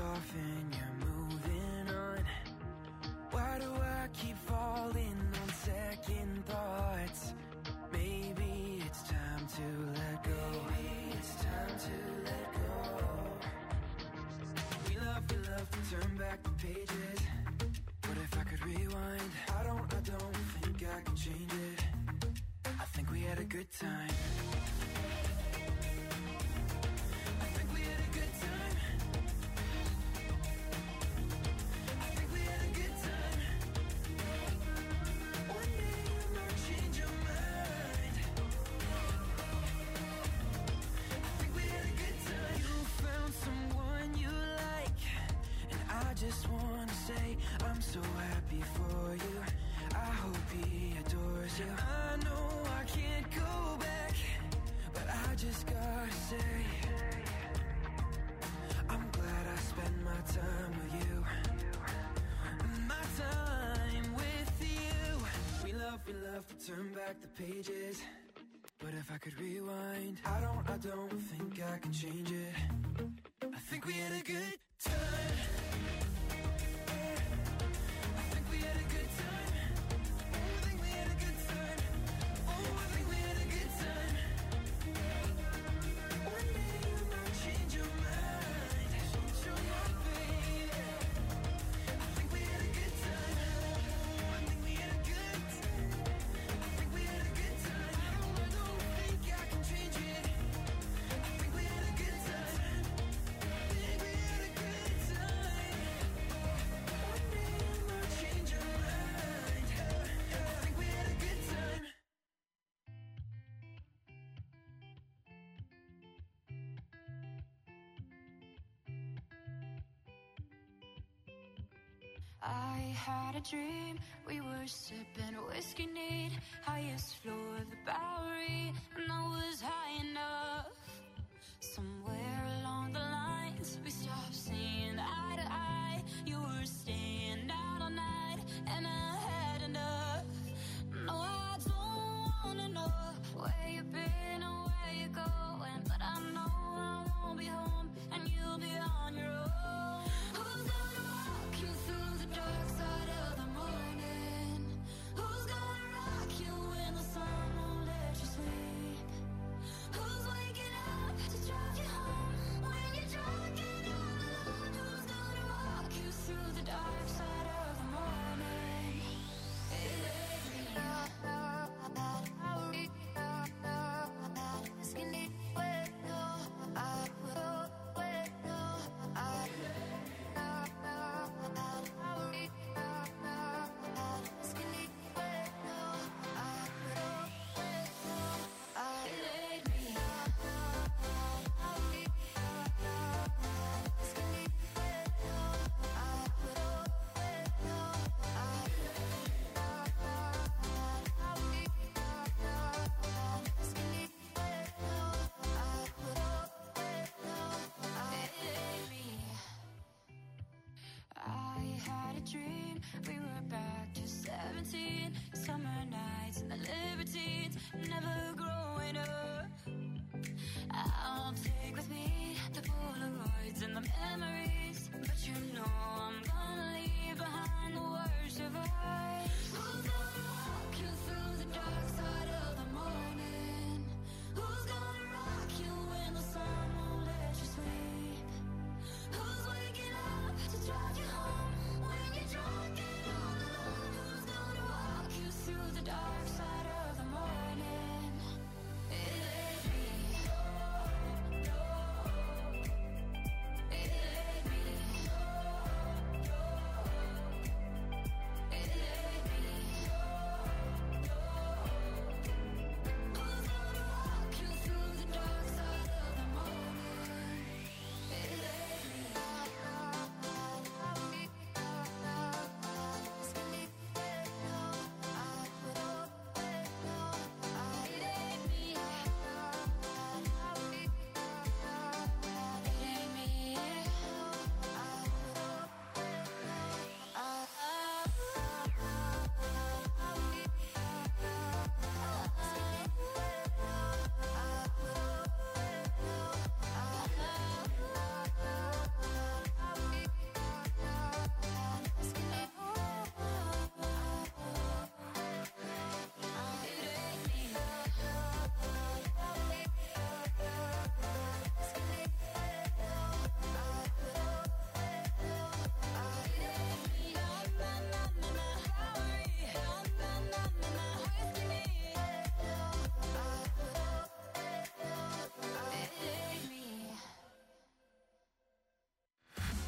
off and you're moving on. Why do I keep falling on second thoughts? Maybe it's time to let go. Maybe it's time to let go. We love to turn back the pages. But if I could rewind, I don't think I can change it. I think we had a good time. I think we had a good time. I think we had a good time. One day you might change your mind. I think we had a good time. You found someone you like, and I just wanna say I'm so happy for you. I hope he adores you. I know I can't go back, but I just gotta say I'm glad I spent my time with you. My time with you. We love to turn back the pages. But if I could rewind, I don't think I can change it. I think we had a good time. I had a dream, we were sipping whiskey neat, highest floor of the Bowery, and I was high enough. Somewhere along the lines, we stopped seeing eye to eye. You were staying out all night, and I had enough. No, I don't wanna know where you've been or where you're going, but I know I won't be home, and you'll be on your own. Who's gonna walk you through the dark side of the morning? Who's gonna rock you when the sun won't let you sleep? Who's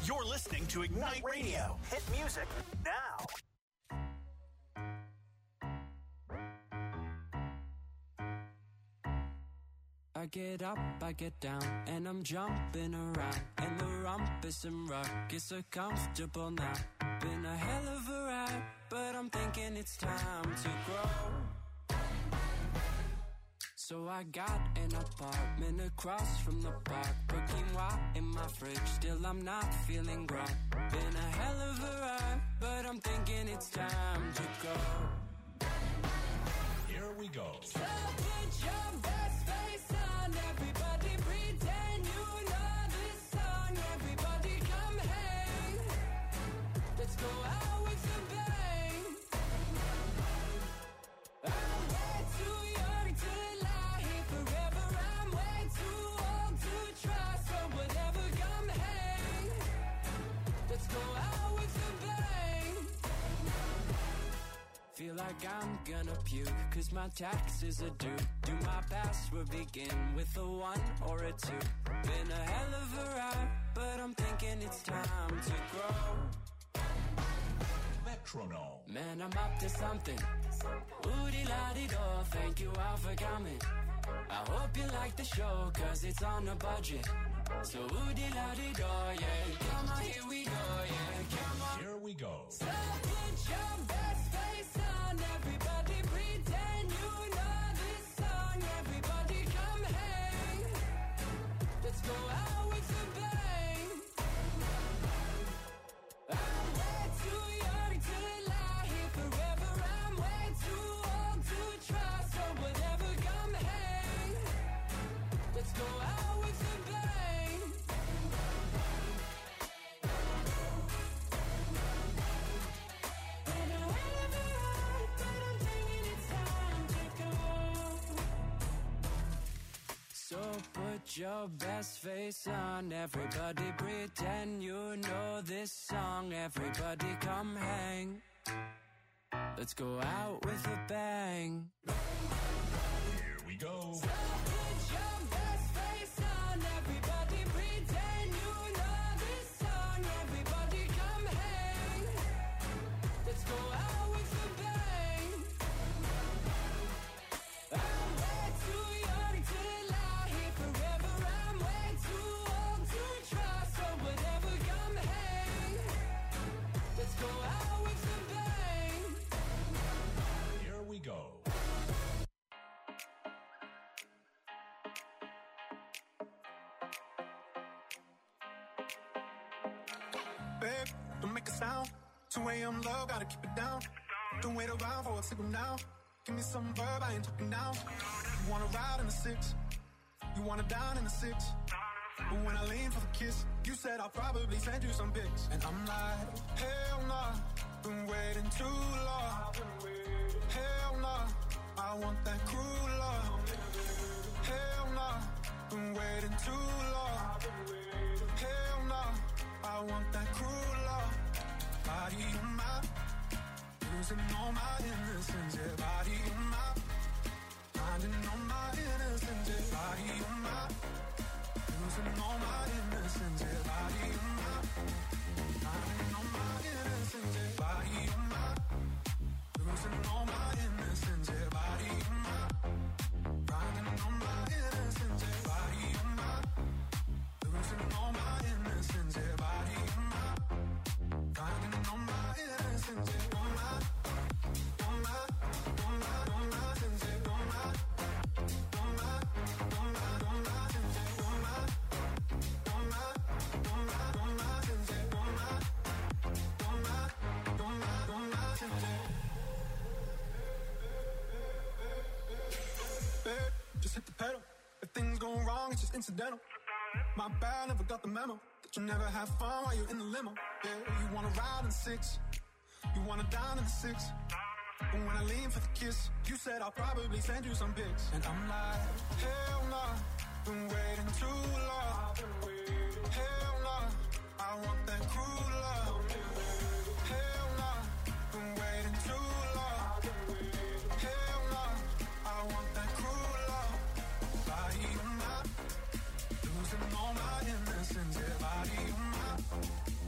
You're listening to Ignite Radio. Hit music now. I get up, I get down, and I'm jumping around. And the rumpus and ruckus are comfortable now. Been a hell of a ride, but I'm thinking it's time to grow. So I got an apartment across from the park. Put quinoa in my fridge, still I'm not feeling grown. Been a hell of a ride, but I'm thinking it's time to go. Here we go. So put your best face on, everybody pretend you know this song. Everybody come hang, let's go out with a bang. I'm way too young to lie here forever. I'm way too old to try, so whatever, come hang, let's go out with a bang. Feel like I'm gonna puke, cause my taxes are due. Do my password begin with a 1 or a 2? Been a hell of a ride, but I'm thinking it's time to grow. Metronome. Man, I'm up to something. Oodie-la-dee-do, thank you all for coming. I hope you like the show, cause it's on a budget. So oodie-la-dee-do, yeah. Come on, here we go, yeah. Come on. Here we go. So put your best face on, everybody pretend you know this song. Everybody come hang, let's go out with a bang. I'm way too young to lie here forever. I'm way too old to try, so whatever, come hang, let's go out with a bang. Been a hell of a ride, but I'm thinking it's time to go. So put your best face on, everybody pretend you know this song. Everybody come hang, let's go out with a bang. Here we go. So put your best face on, everybody pretend you know this song. Everybody come hang, let's go out with a bang. I'm way too young to lie here forever. I'm way too old to try, so whatever, come hang, let's go out with a bang. Here we go. Babe, don't make a sound. 2 a.m. love, gotta keep it down. Don't wait around for a signal now. Give me some verb, I ain't talking now. You wanna ride in the 6, you wanna dine in the 6. But when I lean for the kiss, you said I'll probably send you some pics. And I'm like, hell nah, been waiting too long. Hell nah, I want that cruel love. Hell nah, been waiting too long. Hell nah, I want that cruel love. Body on my, losing all my innocence. Yeah, body on my, finding all my innocence. Yeah, body on my, losing all my innocence. Yeah, body on my, finding all my innocence. Yeah, body on my, losing all my innocence. Yeah, body on my, finding all my innocence. Yeah, body on my, losing all my innocence. Yeah, body on my, finding all my innocence. Yeah, on my, on my, on my, on my innocence. Yeah, on my, on my, on my, on my innocence. Yeah, on my, on my, on my, on my innocence. Yeah, on my, on my, on my, on my innocence. Babe, just hit the pedal. If things go wrong, it's just incidental. My bad, never got the memo that you never have fun while you're in the limo. Yeah, you wanna ride in the 6, you wanna dine in the 6. But when I lean for the kiss, you said I'll probably send you some pics. And I'm like, hell nah, been waiting too long. Hell nah, I want that cruel love. Hell nah, been waiting too long. Hell nah, I want that cruel love. Body on my, losing all my innocence. Yeah, body on my,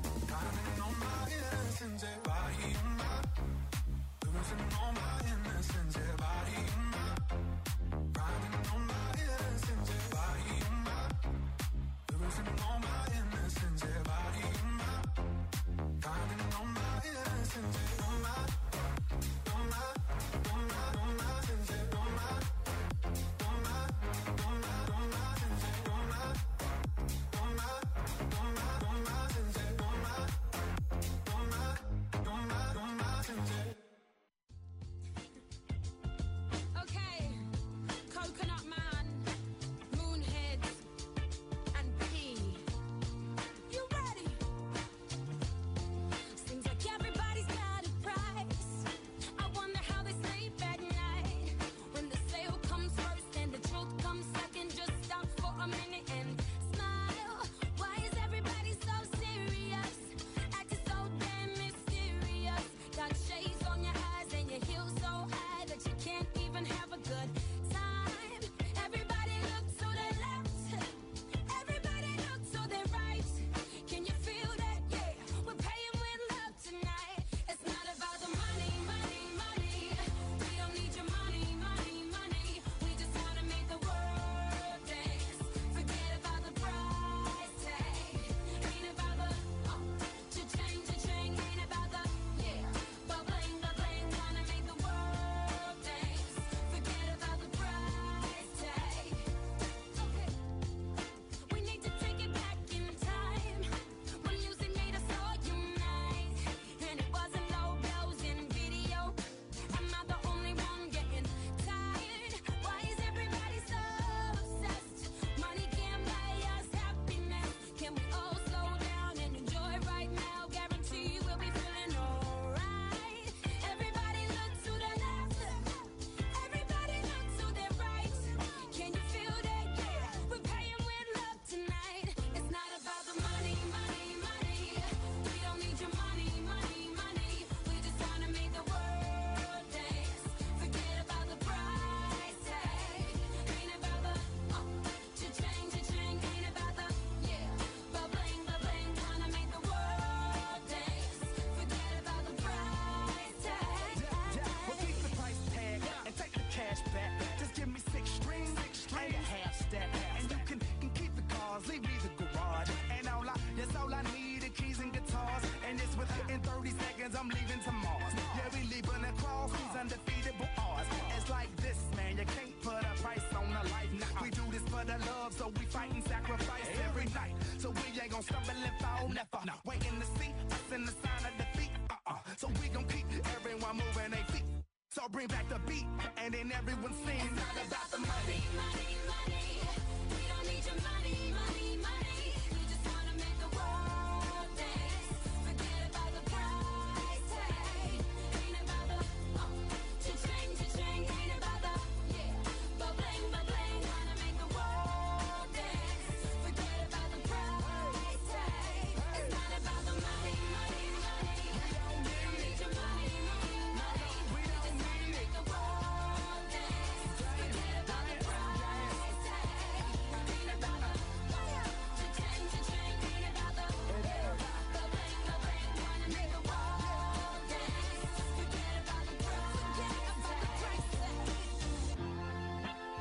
In 30 seconds, I'm leaving to Mars. Yeah, we leaving across these undefeatable odds. It's like this, man, you can't put a price on a life. Nah, we do this for the love, so we fight and sacrifice every night. So we ain't gon' stumble and fall, never. Waiting to see us in the sign of defeat. So we gon' keep everyone moving their feet. So bring back the beat, and then everyone sings. It's not about the money. Money, money. We don't need your money, money, money. We just wanna make the world dance. Forget about the price tag. Ain't about the cha-ching, cha-ching. Ain't about the ba-bling, ba-bling. Wanna make the world dance. Forget about the price tag. It's not about the money, money, money. We don't need your money, money, money. We just wanna make the world dance. Forget about the price tag. Ain't about the cha-ching, cha-ching. Ain't about the ba-bling, ba-bling. Wanna make the world dance. Forget about the price tag.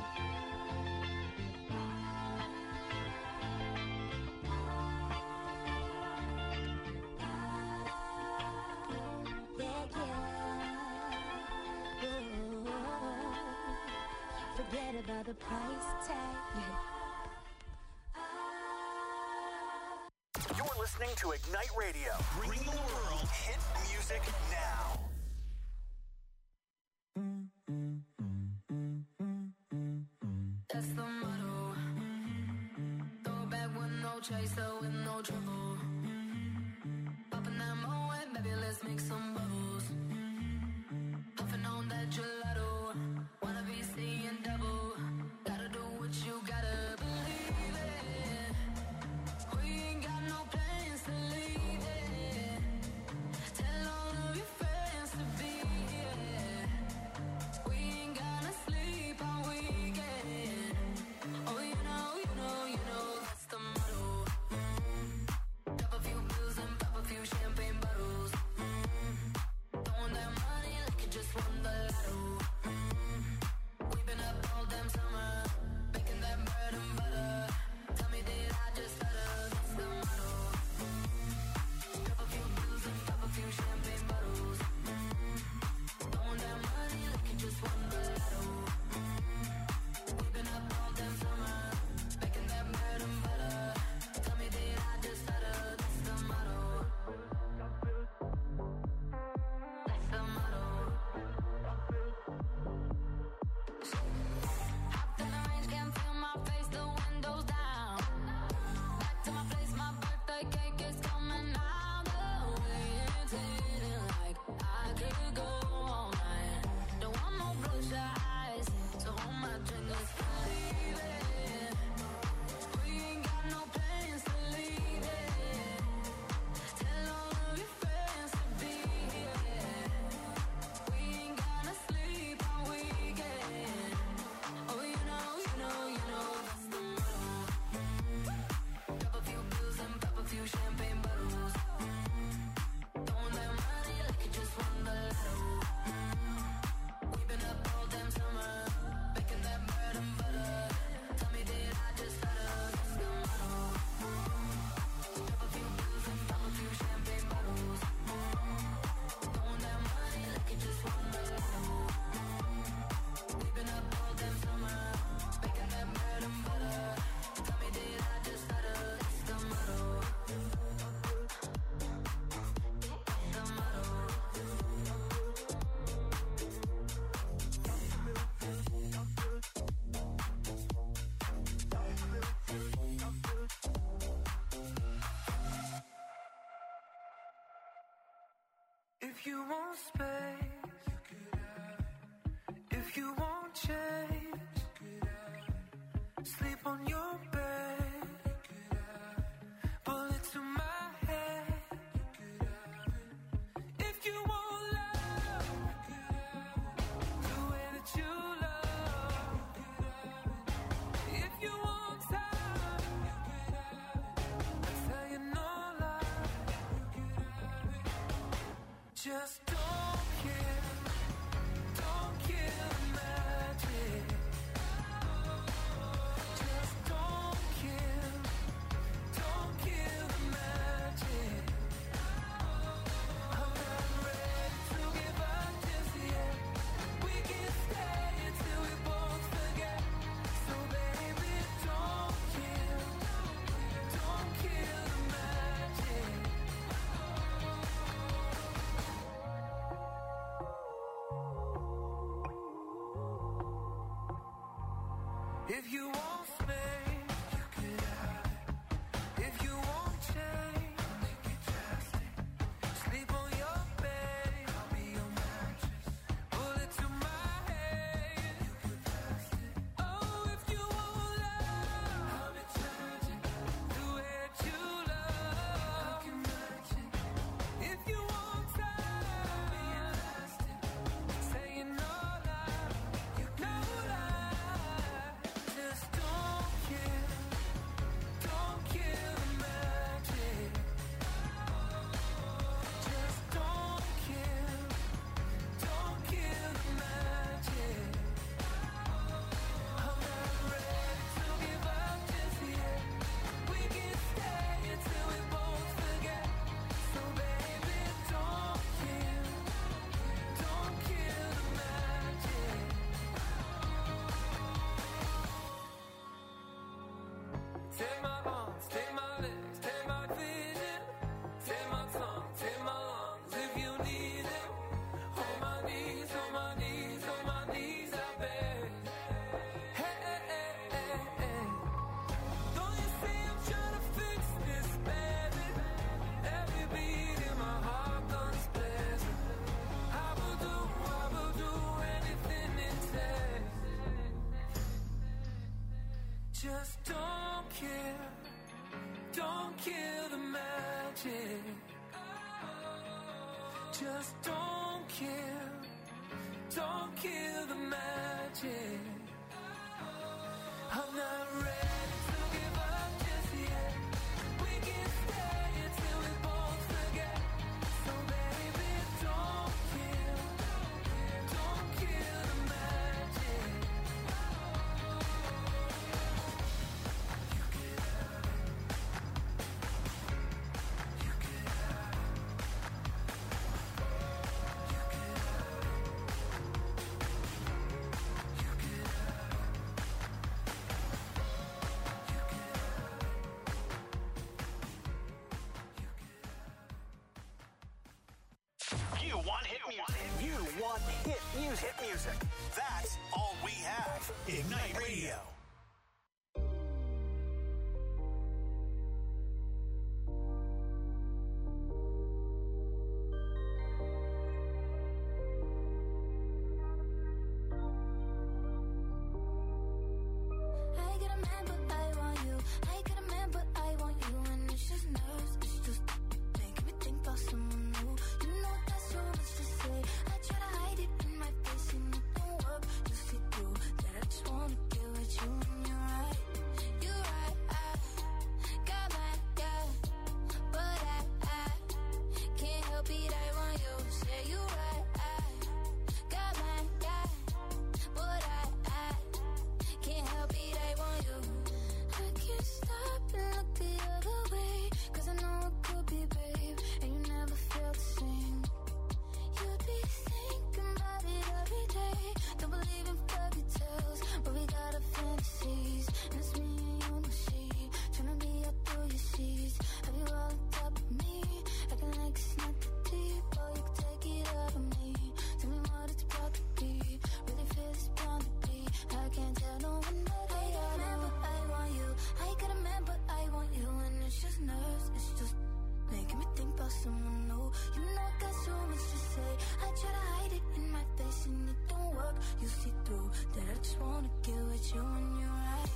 Forget about the price tag. You're listening to Ignite Radio. Bring the world hit music now. That's the motto. Throw it back with no chaser, with no trouble. Popping that Moet, baby, let's make some bubbles. Puffing on that gelato. Wanna be seeing double. Gotta do what you gotta believe it. We ain't got no plans to leave it. Tell all of your friends to be here. We ain't gonna sleep all weekend. Oh, you know, that's the motto. Drop a few pills and pop a few champagne bottles. Throwing that money like you just won the lotto. We've been up all damn summer, making that bread and butter. Tell me, did I just stutter? That's the motto. Drop a few pills and pop a few champagne bottles. Throwing that money like you just won the lotto. We've been up all damn summer, making that bread and butter. Tell me, did I just stutter? That's the motto. That's the motto. Hopped in the range, can't feel my face, the windows down. Back to my place, my birthday cake is coming out. The way it's hitting like I could go all night. Don't want no bloodshot eyes, so hold my drink, let's believe it. We ain't got no plans to leave it. Tell all of your friends to be here. We ain't gonna sleep all weekend. Oh, you know, that's the motto. Drop a few pills and pop a few champagne bottles. Throwing that money like you just won the lotto. We've been up all damn summer, making that bread and butter. Tell me, did I just stutter? That's the motto. Drop a few pills and pop a few champagne bottles. Throwing that money like you just won the lotto. We've been up all damn summer, making that bread and butter. Tell me, did I just stutter? That's the motto. The motto. If you want space, you could have it. If you want change, you could have it. Sleep on your bed, you could have it. Bullet to my head, you could have it. If you want love, you could have it. The way that you love, you could have it. If you want time, you could have it. I tell you no lie, you could have it. Just don't kill the magic. Just don't kill If you want space, you can have it. If you want change, make it drastic. Sleep on your bed, I'll be your mattress. Bullet to my head, you can pass it. Oh, if you want love, I'll be charging. The way you love, I can match it. If you want time, I'll be elastic. Saying no lie, you no lie. Just don't kill the magic. Just don't kill the magic. I'm not ready to give up just yet. We can stay until we both forget. So baby, don't kill the magic. Take my arms, take my legs, take my vision, take my tongue, take my lungs if you need it. On my knees, on my knees, on my knees, I beg. Hey, hey, hey, hey, hey. Don't you see I'm trying to fix this, baby? Every beat in my heart guns blazing. I will do anything it takes. Just don't kill the magic. Just don't kill the magic. I'm not ready to give up just yet. We can stay until we both forget. So baby, don't kill the magic. You can have it. You can have it. You can have it. You can have You want hit music. You want hit music. Hit music. That's all we have. Ignite Radio. I get a man, but I want you. I get a man, but I want you. And it's just nerves, it's just making me think about someone new. You know that's so much to say. I try to hide it in my face and it don't work. You see through that I just wanna get with you. And you're right, I got my guy, but I can't help it. I want you. Say you right, I got my guy, but I can't help it. I want you. I can't stop and look the other way, 'cause I know it could be, babe, and you never felt the same. You'd be thinking about it every day. Don't believe in fairy tales, but we got our fantasies, and it's me and you and she, tryna be up through your sheets. Have you all on top of me, acting like it's not that deep? Oh, you can take it out of me. Tell me what it's about to be. Really feel it's bound to be. I can't tell no one that I got a man, but I want you. I got a man, but I want you. And it's just nerves, it's just making me think about someone new. You know I got so much to say. I try to hide it in my face and it don't work. You see through that I just wanna get with you. And you're right,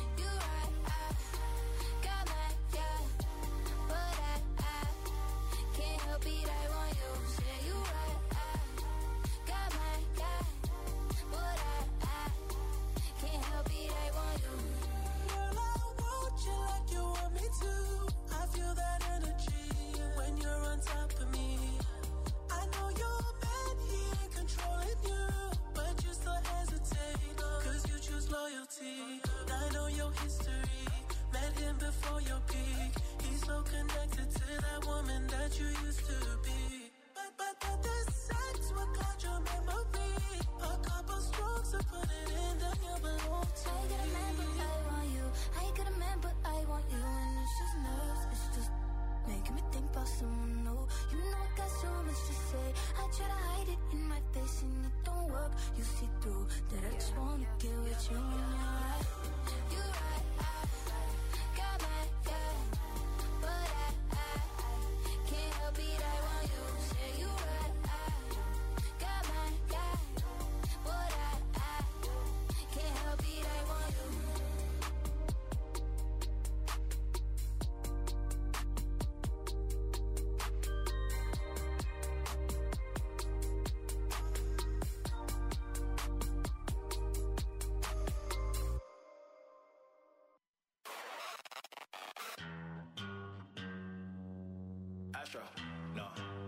I got my guy, but I can't help it. I want you. Say you right, I got my guy, but I can't help it. I want you. Girl, I want you like you want me to. I feel that energy when you're on top of me. I know your man, he ain't controlling you, but you still hesitate, 'cause you choose loyalty. I know your history, met him before your peak. He's so connected to that woman that you used to be. But the sex will cloud your memory. A couple strokes to put it in, then you belong to I got a man, but I want you. I got a man, but I want you. And it's just nerves, it's just making me think about someone new. You know I got so much to say. I try to hide it in my face and it don't work. fuck, you see through that. I just wanna get with you when you're right. You right, I got my guy, but I can't help it, I want you. Say you right, I got my guy, but I can't help it, I want you. Astro, no.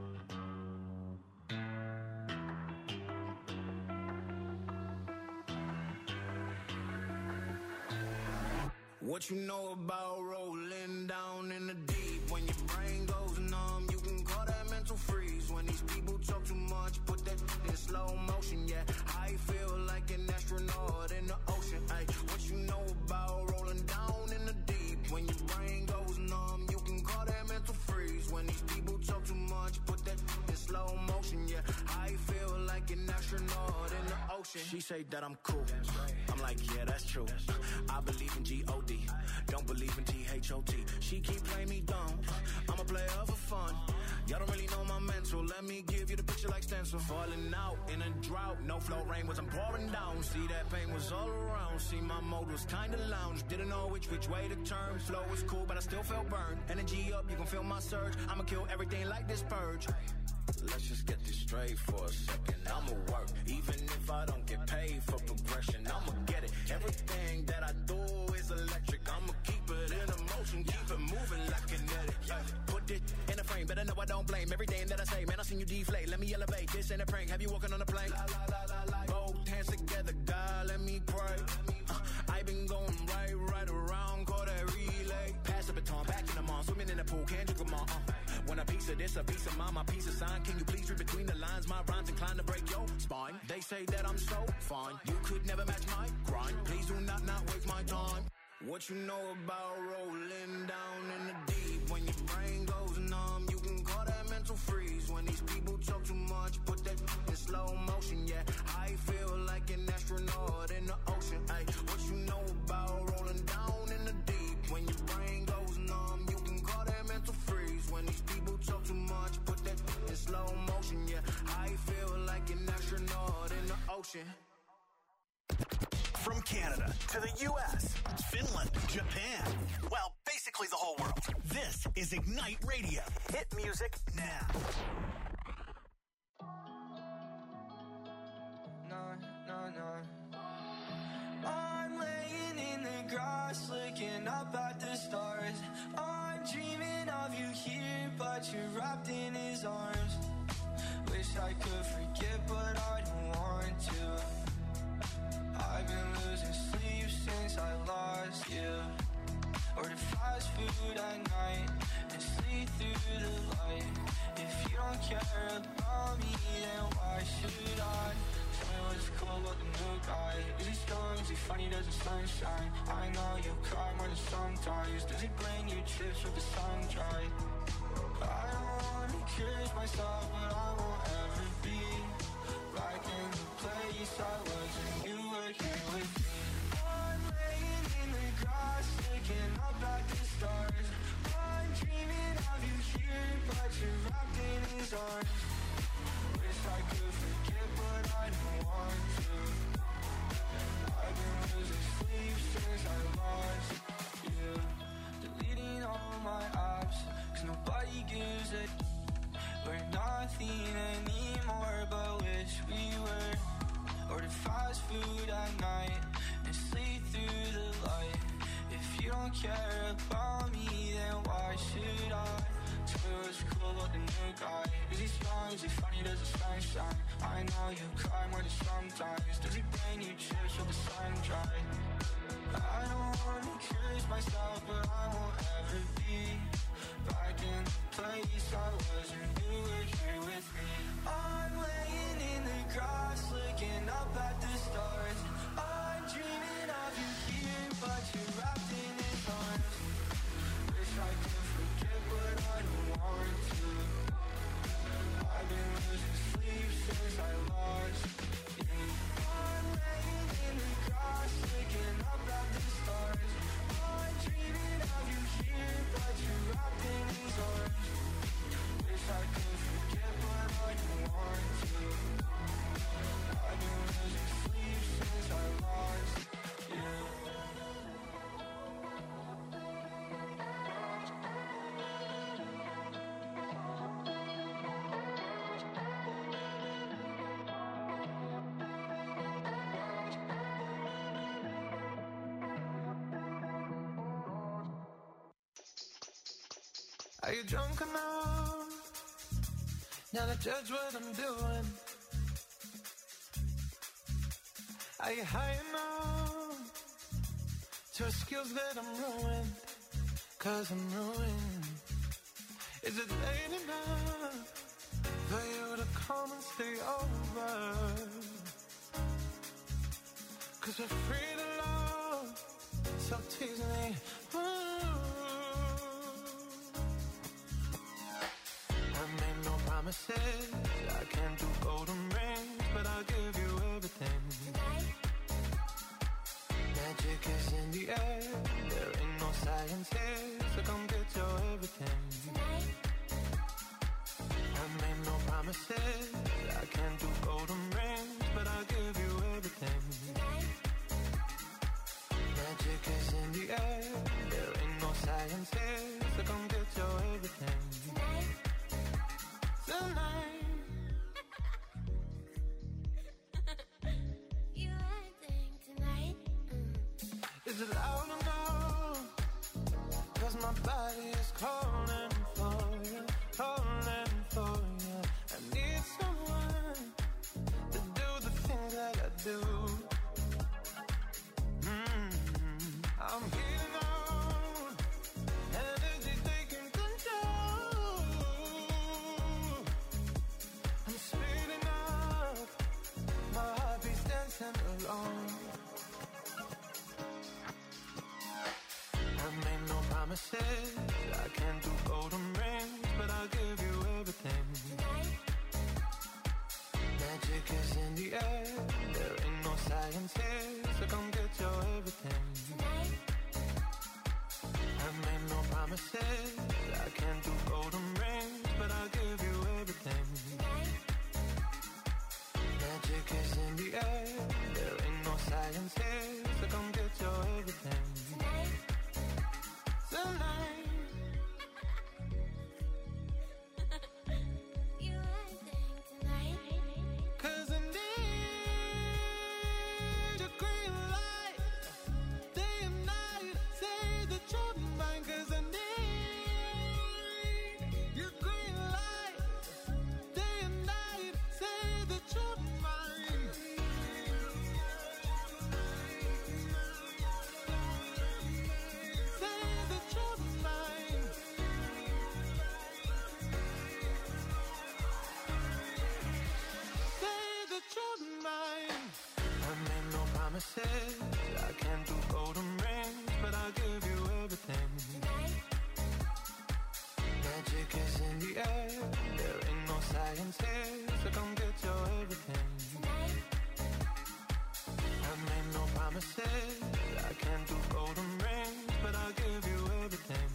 What you know about rolling down in the deep? When your brain goes numb, you can call that mental freeze. When these people talk too much, put that in slow motion, yeah. I feel like an astronaut in the ocean, ay. What you know about rolling down in the deep? When your brain goes numb, you can call that mental freeze. When these people talk too much, put that in slow motion, yeah. I feel like an astronaut in the ocean. She say that I'm cool. I'm like, yeah, that's true. I believe in G-O-D, don't believe in T-H-O-T. She keep playing me dumb, I'm a player for fun. Y'all don't really know my mental, let me give you the picture like stencil. Falling out in a drought, no flow rain wasn't pouring down. See, that pain was all around, see my mode was kinda lounge. Didn't know which way to turn, flow was cool but I still felt burned. Energy up, you can feel my surge, I'ma kill everything like this purge. Let's just get this straight for a second. I'ma work, even if I don't get paid for progression. I'ma get it. Everything that I do is electric. I'ma keep it in motion, keep it moving like kinetic. Put it in a frame, better know I don't blame everything that I say. Man, I seen you deflate. Let me elevate. This ain't a prank. Have you walking on a plane? Both hands together, God, let me pray. I've been going right around, call that relay. Pass the baton, back in the mall, swimming in the pool, can't drink them all. Want a piece of this, a piece of mine, my piece of sign. Can you please read between the lines? My rhymes inclined to break your spine. They say that I'm so fine, you could never match my grind. Please do not waste my time. What you know about rolling down in the deep? When your brain goes numb, you can call that mental freeze. When these people talk too much, put that in slow motion, yeah. I feel like an astronaut in the ocean, ay. What you know about rolling down in the deep? When your brain goes numb, you can call that mental freeze. When these people talk too much, put that in slow motion, yeah. I feel like an astronaut in the ocean. From Canada to the U.S., Finland, Japan, well, basically the whole world. This is Ignite Radio. Hit music now. No. I'm laying in the grass, looking up at the stars. I'm dreaming of you here, but you're wrapped in his arms. Wish I could forget, but I don't want to. I've been losing sleep since I lost you. Order fast food at night and sleep through the light. If you don't care about me, then why should I? Tell me what's cool about the new guy. Is he strong? Is he funny? Does the sunshine? I know you cry more than sometimes. Does he bring you trips with the sun dry? I don't wanna curse myself, but I won't ever be back in the place I was when you were here with me. I'm laying in the grass, looking up at the stars. I'm dreaming of you here, but you're wrapped in his arms. Wish I could forget, but I don't want to. I've been losing sleep since I lost you. Deleting all my apps, 'cause nobody gives a. We're nothing anymore, but wish we were. Order fast food at night and sleep through the light. If you don't care about me, then why should I? Tell me what's cool about the new guy. Is he strong? Is he funny? Does the sun shine? I know you cry more than sometimes. Does he bring you chips with the sun dry? I don't wanna curse myself, but I won't ever be back in the place I was when you were here with me. I'm laying in the grass, looking up at the stars. I'm dreaming of you here, but you're wrapped in his arms. Wish I could forget, but I don't want to. I've been losing sleep since I lost you. Are you drunk enough now to judge what I'm doing? Are you high enough to excuse that I'm ruined? 'Cause I'm ruined. Is it late enough for you to come and stay over? 'Cause we're free to love, so tease me. I made no promises, I can't do golden rings, but I'll give you everything. Magic is in the air, there ain't no science here, so come get your everything. I made no promises, I can't do golden rings, but I'll give you everything. Magic is in the air, there ain't no science here, so come get your everything. Tonight. You acting tonight? Is it loud enough? 'Cause my body is calling for you, calling for you. I need someone to do the things that I do. I'm heating out, energy taking control. I'm speeding up, my heart beats dancing along. I made no promises, I can't do golden rings, but I'll give you everything. Magic is in the air, there ain't no science here, so come get your everything. I made no promises, I can't do golden rings, but I'll give you everything. Magic is in the air, there ain't no science here, so come get your everything. Tonight. You acting tonight? 'Cause I need your green light, day and night, say that you're mine. 'Cause I need your green light, day and night, say that you're mine. Say that you're mine. Say that you're mine. I made no promises, I can't do golden rings, but I'll give you everything. Magic is in the air, there ain't no science here, so come get your everything. I made no promises, I can't do golden rings, but I'll give you everything.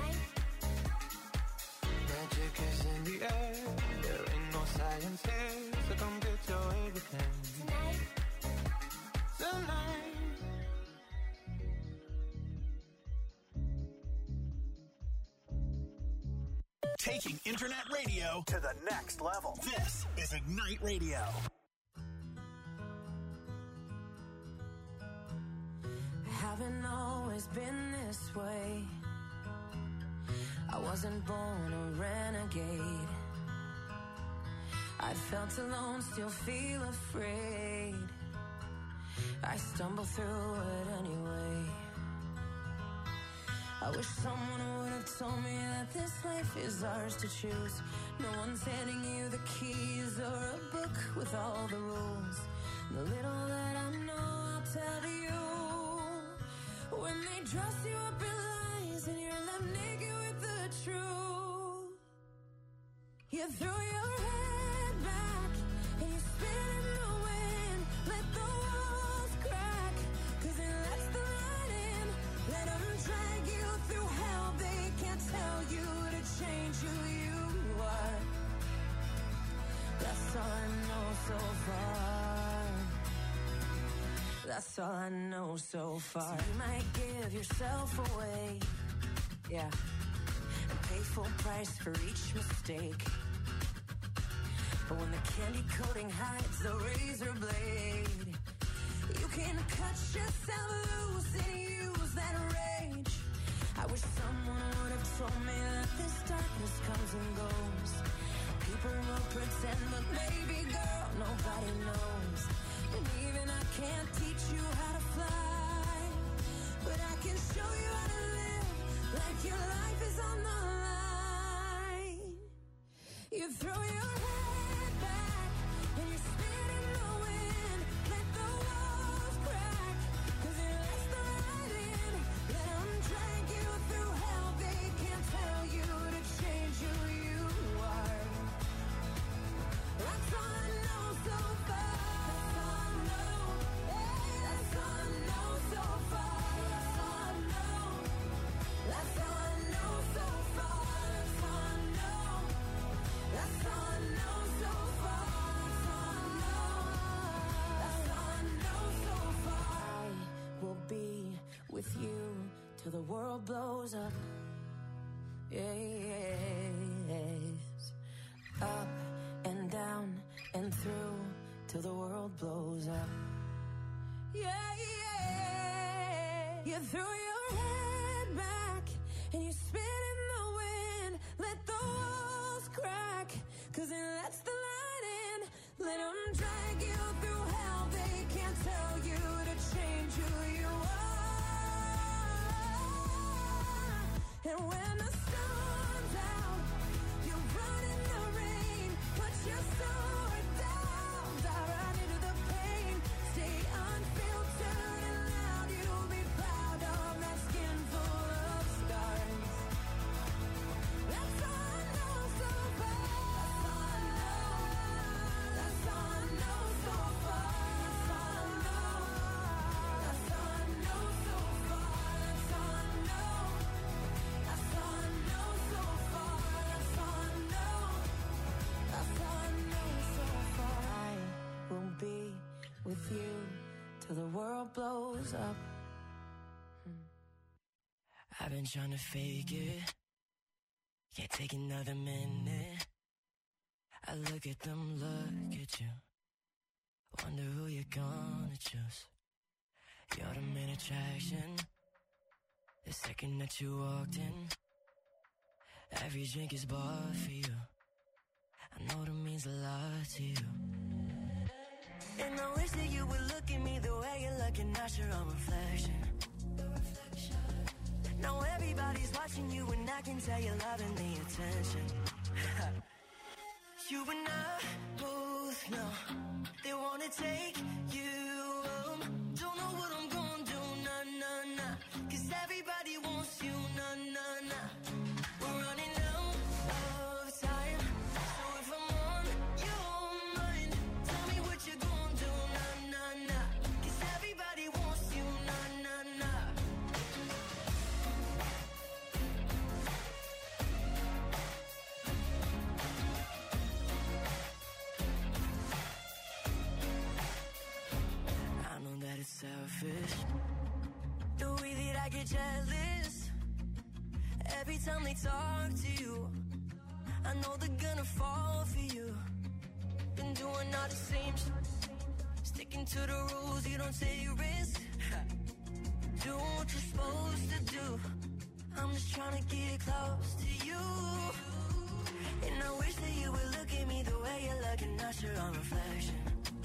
Magic is in the air, there ain't no science here, so come get your everything. Tonight. Taking internet radio to the next level. This is Ignite Radio. Haven't always been this way. I wasn't born a renegade. I felt alone, still feel afraid. I stumble through it anyway. I wish someone would have told me that this life is ours to choose. No one's handing you the keys or a book with all the rules. The little that I know, I'll tell you. When they dress you up in lies and you're left naked with the truth, you throw your head back and you spin in the wind. Let the walls crack, 'cause it lets the light in. Let them drag you through hell. They can't tell you to change who you are. That's all I know so far. That's all I know so far. So you might give yourself away, yeah, and pay full price for each mistake. But when the candy coating hides the razor blade, you can cut yourself loose and use that rage. I wish someone would have told me that this time just comes and goes. People will pretend, but baby girl, nobody knows. And even I can't teach you how to fly, but I can show you how to live like your life is on the line. You throw your head back and you spin in the wind. Let the walls crack, 'cause it lets the light in. Let them drag you through hell. They can't tell you to change who you are. That's all I know so far. That's all I know. That's all I know so far. That's all I know. That's all I know so far. That's all I know. That's all I know so far. That's all I know. That's all I know so far. I will be with you till the world blows up. Yes. Up and down and through till the world blows up. Yeah, yeah. You throw your head back and you spin in the wind. Let the walls crack, 'cause it lets the light in. Let them drag you through hell. They can't tell you to change who you are. And when the sun's out, you run in the rain. Put your sword down, dive right into the pain. Stay unfiltered and loud. You'll be proud of that skin full of scars. That's all I know so far. That's all I know. That's all I know so far. That's all I know. That's all I know so far. That's all I know. That's all I know so far. That's all I know. That's all I know so far. I will be with you till the world blows up. I've been trying to fake it, can't take another minute. I look at them, look at you, wonder who you're gonna choose. You're the main attraction, the second that you walked in. Every drink is bought for you, I know that means a lot to you. And I wish that you would look at me the way you're looking at your own reflection. Now everybody's watching you and I can tell you're loving the attention. You and I both know they wanna take you home. Don't know what I'm gonna do, nah, nah, nah, 'cause everybody wants you, nah, nah, nah. We're running out of time, so if I'm on your mind, tell me what you're gonna do, nah, nah, nah, 'cause everybody wants you, nah, nah, nah. I know that it's selfish, the way that I get jealous every time they talk to you. I know they're gonna fall for you. Been doing all the same sticking to the rules, you don't take risks. Doing what you're supposed to do. I'm just trying to get close to you. And I wish that you would look at me the way you're looking at your own reflection.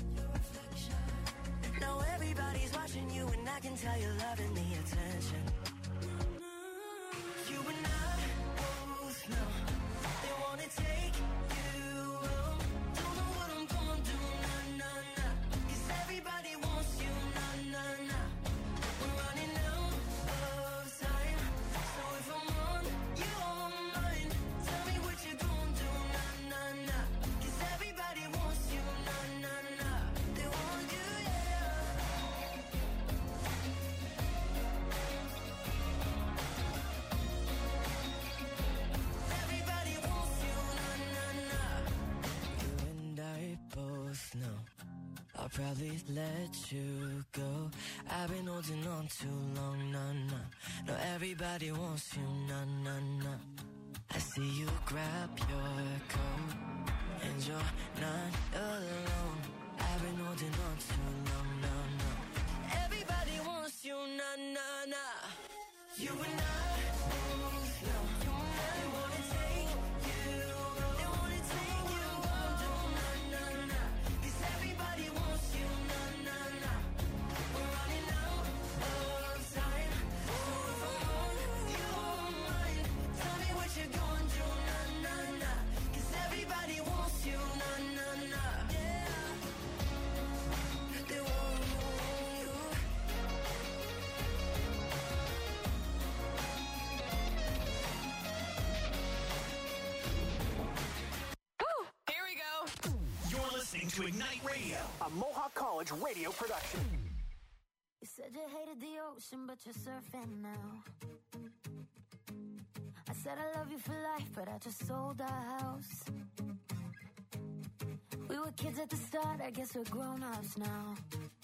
Now everybody's watching you and I can tell you're loving the attention. You and I both know they wanna take you home. Don't know what I'm gonna do, nah, nah, nah, 'cause everybody wants you, nah, nah, nah. We're running out of time, so if I'm on your mind, tell me what you're gonna do, nah, nah, nah, 'cause everybody wants you, nah, nah, nah. They want you, yeah. Everybody wants you, nah, nah, nah. You and I both know I'll probably let you go. I've been holding on too long, nah, nah. No, everybody wants you, nah, nah, nah. I see you grab your coat and you're not alone. I've been holding on too long, nah, nah. Everybody wants you, nah, nah, nah. You and I both know they wanna take to Ignite Radio, a Mohawk College radio production. You said you hated the ocean, but you're surfing now. I said I love you for life, but I just sold our house. We were kids at the start, I guess we're grown-ups now.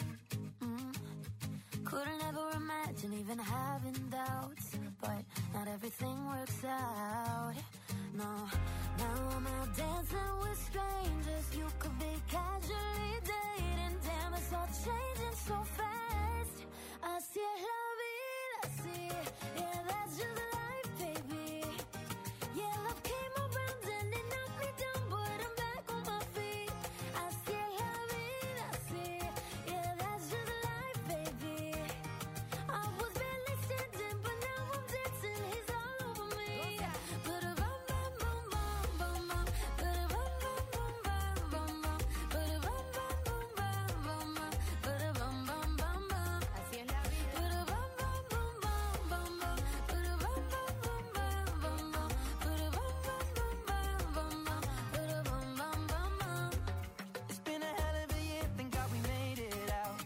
Couldn't ever imagine even having doubts, but not everything works out. No, now I'm out dancing with strangers. You could be casually dating. Damn, it's all changing so fast. Así es la vida, así. Yeah, that's just life, baby. Yeah, love came around and it knocked me down, but I'm back on my feet. Así es la vida, así. Yeah, that's just life, baby. I was barely standing, but now I'm dancing. He's all over me. Ba-da-bum, bum, bum, bum, bum, bum. Ba-da-bum, bum, bum, bum, bum, bum. Ba-da-bum, bum, bum, bum, bum, bum. Ba-da-bum, bum, bum, bum. Así es la vida. Ba-da-bum, bum, bum, bum, bum, bum. Ba-da-bum, bum, bum, bum, bum, bum. Ba-da-bum, bum, bum, bum, bum, bum. Ba-da-bum, bum, bum, bum. It's been a hell of a year, thank God we made it out.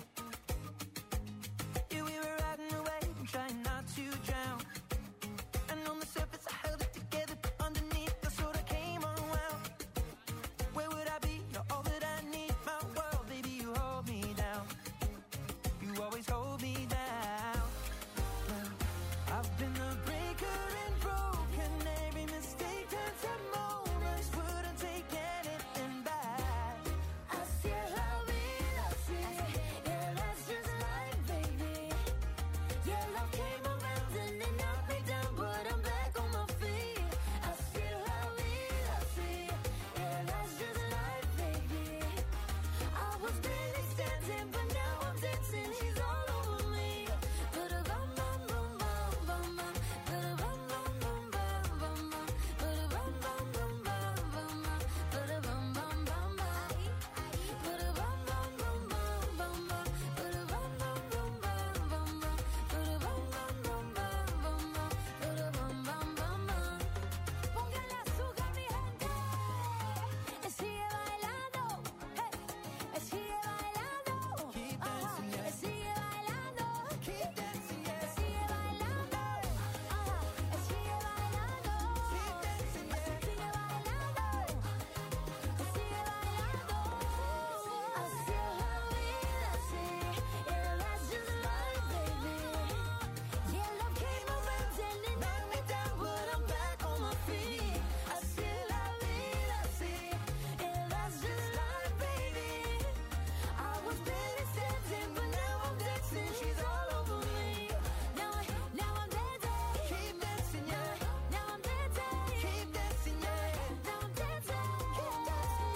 Yeah, we were riding away and trying not to drown. And on the surface I held it together, but underneath I sort of came unwound. Where would I be? You're all that I need. My world, baby, you hold me down. You always hold me down. Well, I've been a breaker and broken. Every mistake turns to moments. Wouldn't take anything back. Así es la vida, así. Yeah, that's just life, baby. Yeah, love came around and it knocked me down, but I'm back on my feet. Así es la vida, así. Yeah, that's just life, baby. I was barely standing, but now I'm dancing. He's all over me. Ba-da-bum, bum, bum, bum, bum, bum. Ba-da-bum, bum, bum, bum, bum, bum. Ba-da-bum, bum, bum, bum, bum, bum. Ba-da-bum, bum, bum, bum. Ba-da-bum, bum, bum, bum, bum, bum. Ba-da-bum, bum, bum, bum, bum, bum. Ba-da-bum, bum, bum, bum, bum, bum. Ba-da-bum, bum, bum, bum. Póngale azúcar, mi gente. Sigue bailando. Hey. Sigue bailando. Keep dancing, yeah. Sigue bailando. Keep dancing, yeah. Sigue bailando. Sigue bailando. Keep dancing, yeah. Sigue bailando. Sigue bailando. Así es la vida, así. Yeah, that's just life, baby. Yeah, love came around and it knocked me down, but I'm back on my feet. Así es la vida, así. Yeah, that's just life, baby. I was barely standing, but now I'm dancing. She's all over me. Now I'm dancing. Keep dancing, yeah. Now I'm dancing. Keep dancing, yeah. Now I'm dancing. Keep dancing.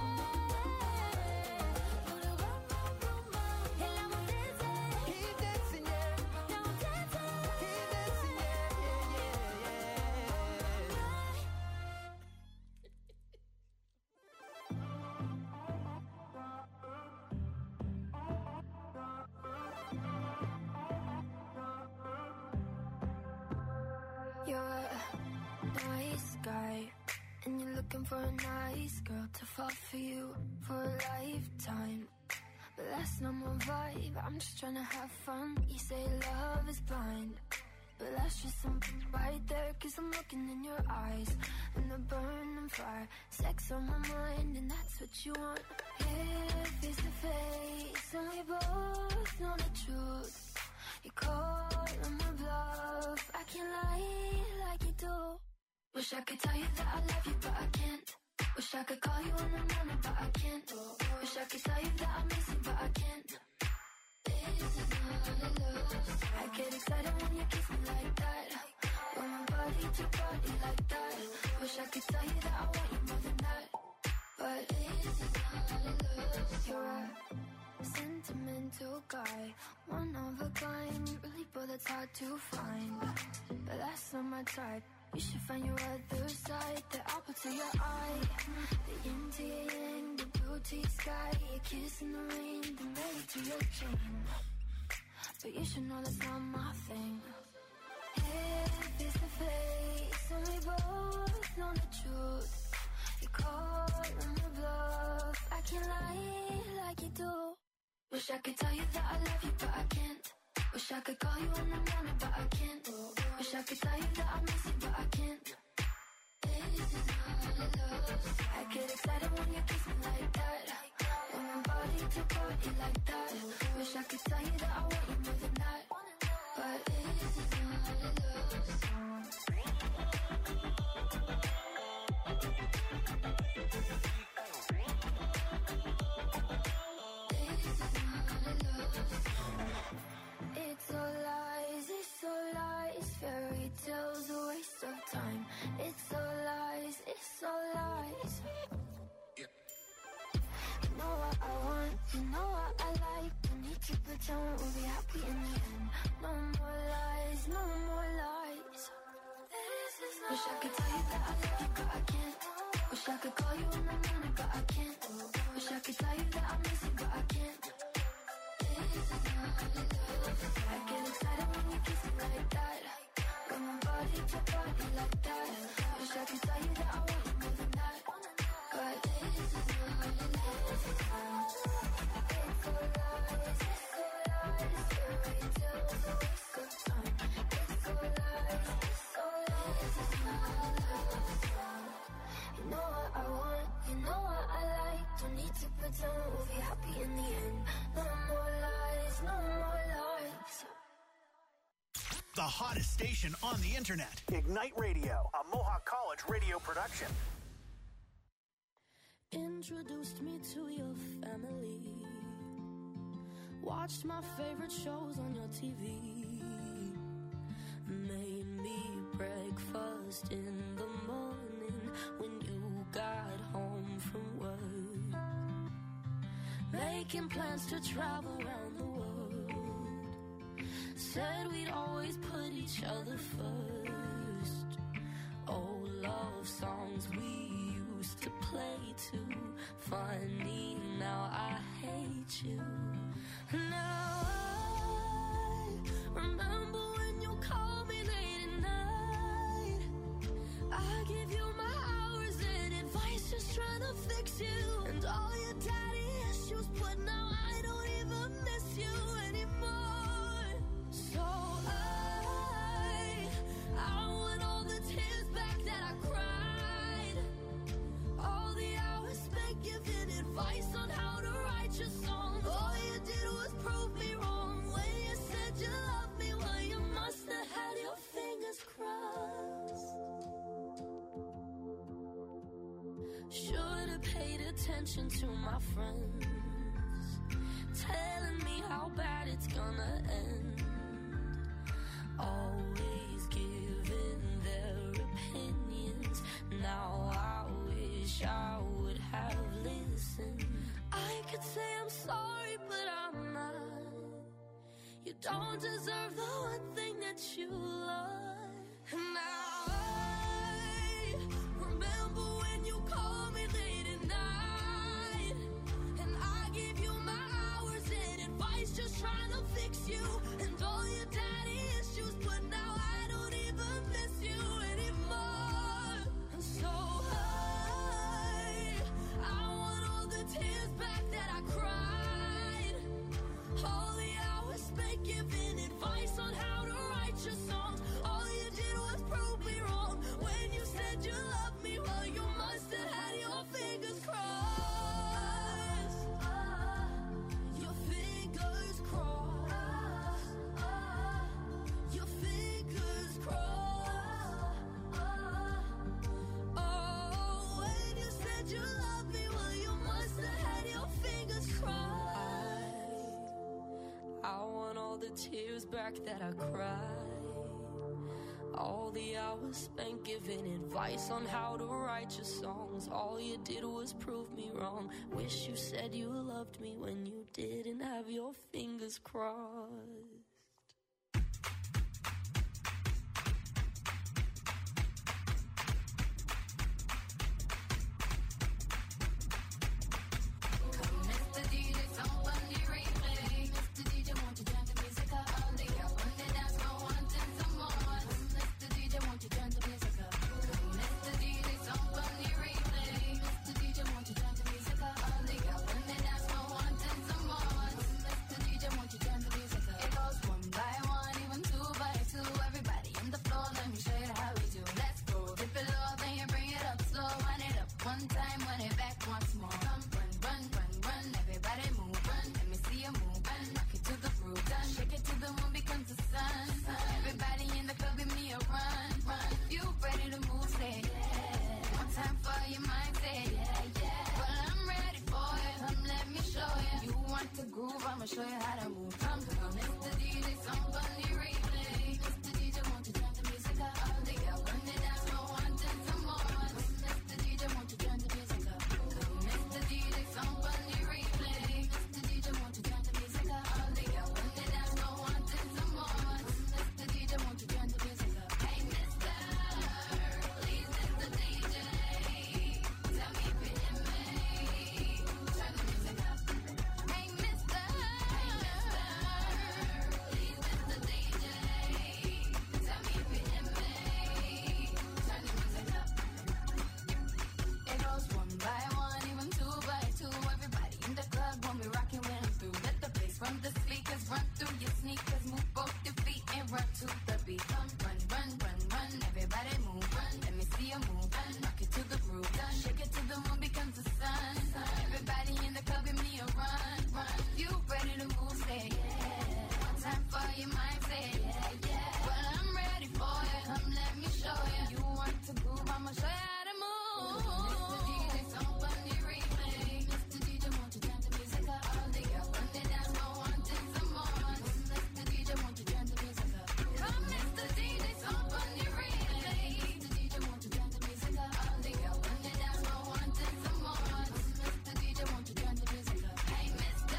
And now I'm dancing. Keep dancing, yeah. Now I'm dancing. Keep dancing, yeah, You're a nice guy, and you're looking for a nice girl to fall for you for a lifetime. But that's not my vibe, I'm just trying to have fun. You say love is blind, but that's just something right there. Cause I'm looking in your eyes, and the burning fire. Sex on my mind, and that's what you want. Here, face to face, and we both know the truth. You call on my bluff, I can't lie like you do. Wish I could tell you that I love you, but I can't. Wish I could call you in the morning, but I can't. Wish I could tell you that I miss you, but I can't. This is not love. I get excited when you kiss me like that. When my body to body like that. Wish I could tell you that I want you more than that. But this is not love. You're a sentimental guy, one of a kind, really, but that's hard to find. But that's not my type. You should find your other side, the apple to your eye, the yin to your yang, the blue to your sky, your kiss in the rain, the melody to your chain. But you should know that's not my thing. Here, face to face, and we both know the truth. You call on the bluff, I can lie like you do. Wish I could tell you that I love you, but I can't. Wish I could call you in the morning, but I can't. Wish I could tell you that I miss you, but I can't. This is not love. I get excited when you kiss me like that. When my body to body like that. Wish I could tell you that I want you more than that. But this is not love. It's all lies, fairy tales, a waste of time. It's all lies, You know what I want, you know what I like. Don't need to pretend we'll be happy in the end. No more lies, no more lies. Wish I could tell you that I love you, but I can't. Wish I could call you in the morning, but I can't. Wish I could tell you that I miss you, but I can't. I get excited when you kiss me like that. Got my body to body like that. Wish I could tell you that I want you more than that. But this is not love. It's all lies, fairy tales, a waste of time. It's all lies, it's not love. You know what I want, you know what I like. Don't need to pretend we'll be happy in the end. No more lies, no more lies. The hottest station on the internet. Ignite Radio, a Mohawk College radio production. Introduced me to your family. Watched my favorite shows on your TV. Made me breakfast in the morning when you got home from work. Making plans to travel around the world. Said we'd always put each other first. Old love songs we used to play too. Funny, now I hate you. Now I remember when you called me late at night. I give you my hours and advice, just trying to fix you. And all your daddy issues, but now I don't even miss you anymore. So I want all the tears back that I cried. All the hours spent giving advice on how to write your songs. All you did was prove me wrong when you said you loved me. Well, you must have had your fingers crossed. Should have paid attention to my friends, telling me how bad it's gonna end. Always giving their opinions. Now I wish I would have listened. I could say I'm sorry, but I'm not. You don't deserve the one thing that you love. And now I remember when you called me late at night. And I gave you my hours and advice, just trying to fix you. And all your daddy issues, but now I don't even miss you anymore. And so I want all the tears back that I cried. All the hours spent giving advice on how to write your songs. All you did was prove me wrong when you said you loved me. Well, you must have had your fingers crossed. Your fingers crossed. Your fingers crossed. Oh, when you said you loved me, well, you must have had your fingers crossed. I want all the tears back that I cried. All the hours spent giving advice on how to write your songs. All you did was prove me wrong. Wish you said you loved me when you didn't have your fingers crossed. Mr. DJ, won't you turn the music up? I'ma show you how to move. Come, Mr. DJ, somebody replay. Mr. DJ, won't you turn the music up? All the girls on the dance floor wanting some more. Mr. DJ, won't you turn the music up? Come, Mr. DJ, somebody replay. Mr. DJ, won't you turn the music up? All the girls on the dance floor wanting some more. Mr. DJ, won't you turn the music up? Hey, Mr. Please, Mr. DJ, tell me if you hear me. Turn the music up. Hey, Mr. Please, Mr. DJ, tell me if you hear me. Turn the music up. It goes one by one, even two by two. Everybody in the club when we rockin' when I'm through. Let the bass from the speakers run through your sneakers. Move both your feet and run to the beat. Run, run, run, run, run. Everybody move, run. Let me see you move, run. Rock it to the groove, run. Shake it till the moon becomes the sun. Everybody in the club, give me a run, run. You ready to move? Say yeah. One time for your mind, say yeah, yeah. Well, I'm ready for you. Come, let me show you. You want to groove? I'ma show you how to move. Mr. DJ, somebody replay. Mr. DJ, won't you turn the music up? All the girls on the dance floor wanting some more. Mr. DJ, won't you turn the music up? Come, Mr. DJ, somebody replay. Mr. DJ, won't you turn the music up? All the girls on the dance floor wanting some more. Mr. DJ, won't you turn the music up? Hey, Mr.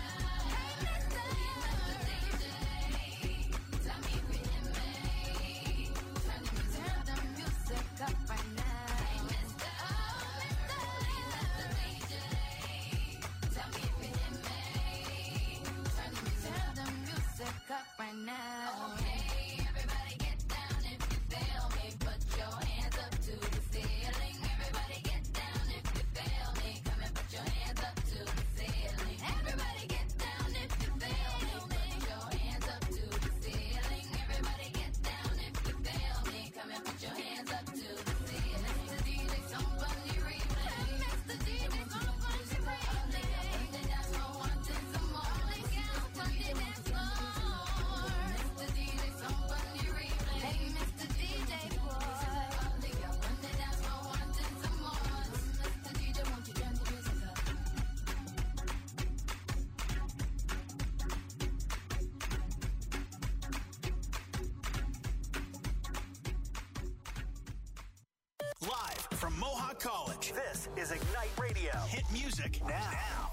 DJ, tell me if you hear me. Turn the music up right now. Hey, Mr. DJ, tell me if you hear me. Turn the music up right now. Okay, everybody get down if you feel me. Put your hands up to the ceiling. Everybody get down if you feel me. Come and put your hands up to the ceiling. Everybody get down if you feel me. Put your hands up to the ceiling. Everybody get down if you feel me. Come and put your hands up to the ceiling. Mr. DJ, somebody replay. Mr. DJ, somebody replay. The dance floor wanting some more. The girls on the dance floor. Mr. DJ, somebody replay. Hey, Mr. DJ, boy. The girls on the dance floor wanting some more. Mr. DJ, won't you turn the music up? Live from Mohawk College, this is Ignite Radio. Hit music now.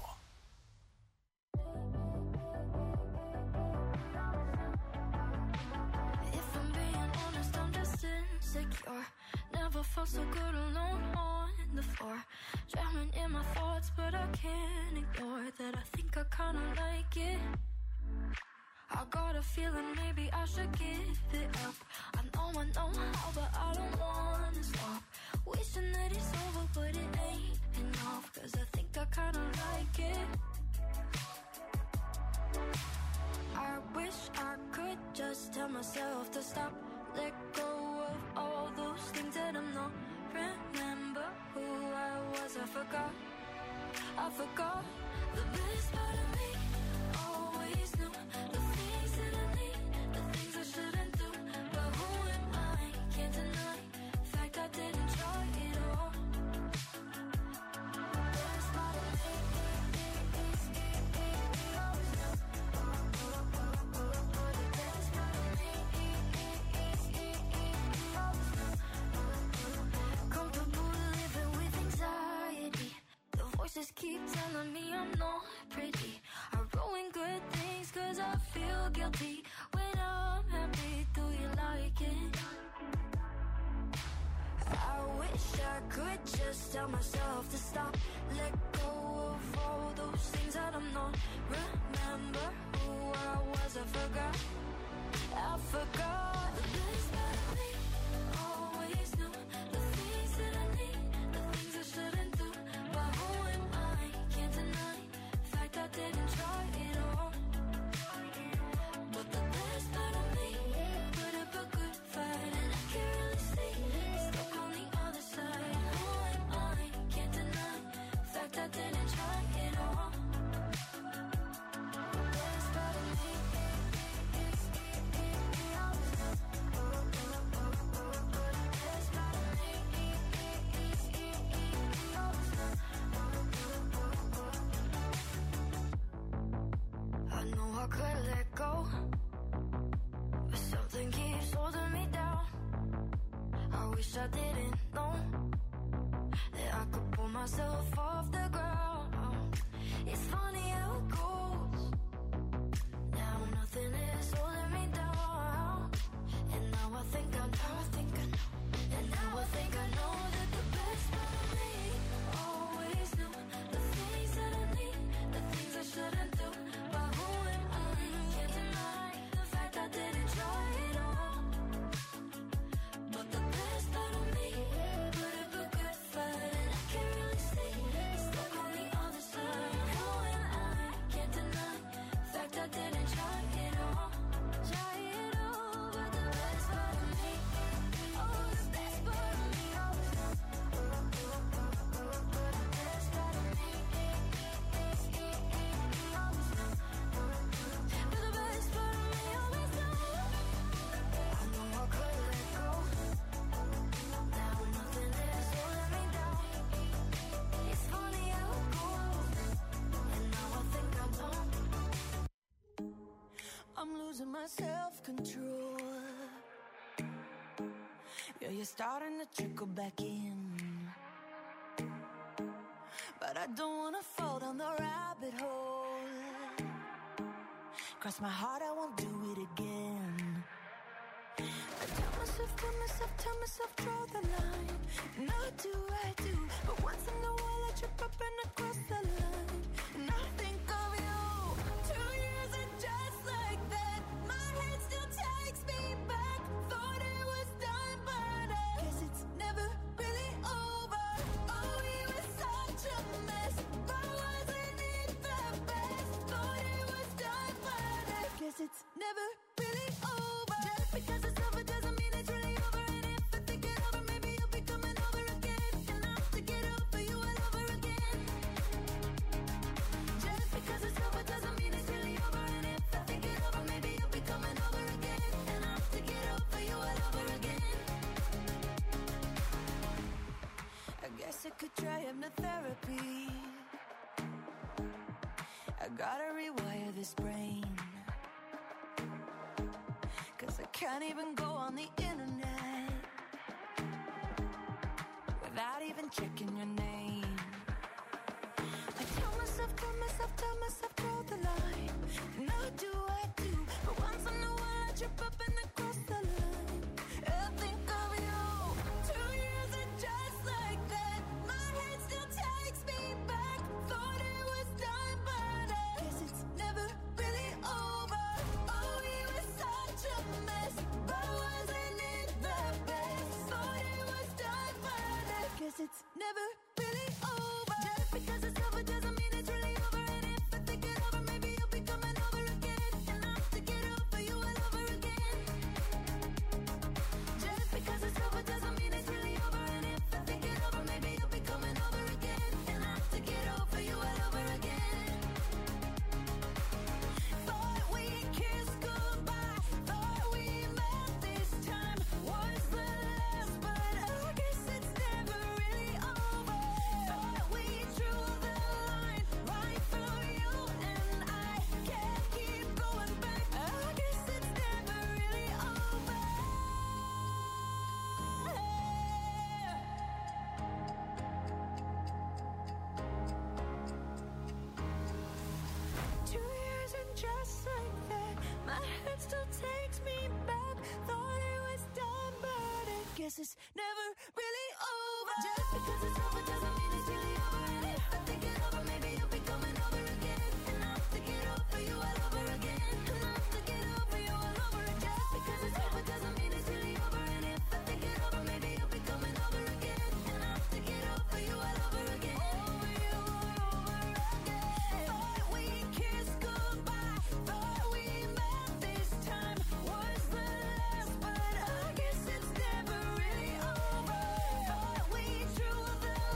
If I'm being honest, I'm just insecure. Never felt so good alone on the floor. Drowning in my thoughts, but I can't ignore that I think I kinda like it. I got a feeling maybe I should give it up. I know how, but I don't wanna stop. Wishing that it's over, but it ain't enough. Cause I think I kinda like it. I wish I could just tell myself to stop. Let go of all those things that I'm not. Remember who I was, I forgot the best part of me. Always knew the things that I need, the things I shouldn't do. But who am I? Can't deny the fact I didn't try it all. The best part of me is always knew. The best part of me is always knew. Comfortable living with anxiety. The voices keep telling me I'm not pretty. I ruin good things cause I feel guilty. When I'm happy, do you like it? I wish I could just tell myself to stop. Let go of all those things that I'm not. Remember who I was, I forgot. The best part of me. Always knew the things that I need, the things I shouldn't do. But who am I? Can't deny the fact I didn't try it all. But the best part of me put up a good fight, and I can't really see stuck on the other side. Who am I? Can't deny the fact I didn't try it all. The best part of me is always could let go, but something keeps holding me down. I wish I didn't know that I could pull myself off the ground. It's funny how it goes. Now nothing is holding me down. And now I think I know, and now I think I know that the best part of me always knew the things that I need, the things I shouldn't do. But who am I? Can't deny the fact I didn't try it all. But the best part of me put up a good fight, and I can't really see stuck on the other side. Who am I? Can't deny the fact I didn't try it all. Try it all, but the best part of me, oh, the best part of me, oh, the best part of me, but the best part of me always knows. I know I could let go. Now nothing is holding me down. It's funny how it goes, and now I think I don't. I'm losing my self-control. Yeah, you're starting to trickle back in, but I don't wanna fall down the rabbit hole. Cross my heart, I won't do it again. I tell myself, draw the line. No, do I do? But once in a while I trip up and I cross the line. And I think of you. 2 years and just like that, my head still takes me back. Thought it was done, but I guess it's never really over. Oh, we were such a mess, but wasn't it the best? Thought it was done, but I guess it's never really over. Just because it's over doesn't mean it's really over. And if I think it over, maybe you'll be coming over again. And I'll have to get over you all over again. Just because it's over doesn't mean it's really over. And if I think it over, maybe you'll be coming over again. And I'll have to get over you all over again. I guess I could try hypnotherapy. I gotta rewire this brain, 'cause I can't even go on the internet without even checking your name. I tell myself, draw the line. No, do I do? But once in a while I trip up and I cross the line. I think of you. 2 years and just like that, my head still takes me back. Thought it was done, but I guess it's never really over. Oh, we were such a mess, but wasn't it the best? Thought it was done, but I guess it's never really over. Just because it's over doesn't mean it's really over. And if I think it over, maybe you'll be coming over again. And I'll have to get over you all over again. Just because it's over doesn't mean it's really over. And if I think it over, maybe you'll be coming over again. And I'll have to get over you all over again. Thought we kissed goodbye, thought we met this time was the last, but I guess it's never really over. Thought we drew the line right through you and I can't keep going back. I guess it's never really over. 2 years and just like that, my head still takes me back. Thought it was done, but I guess it's never really over. Just because it's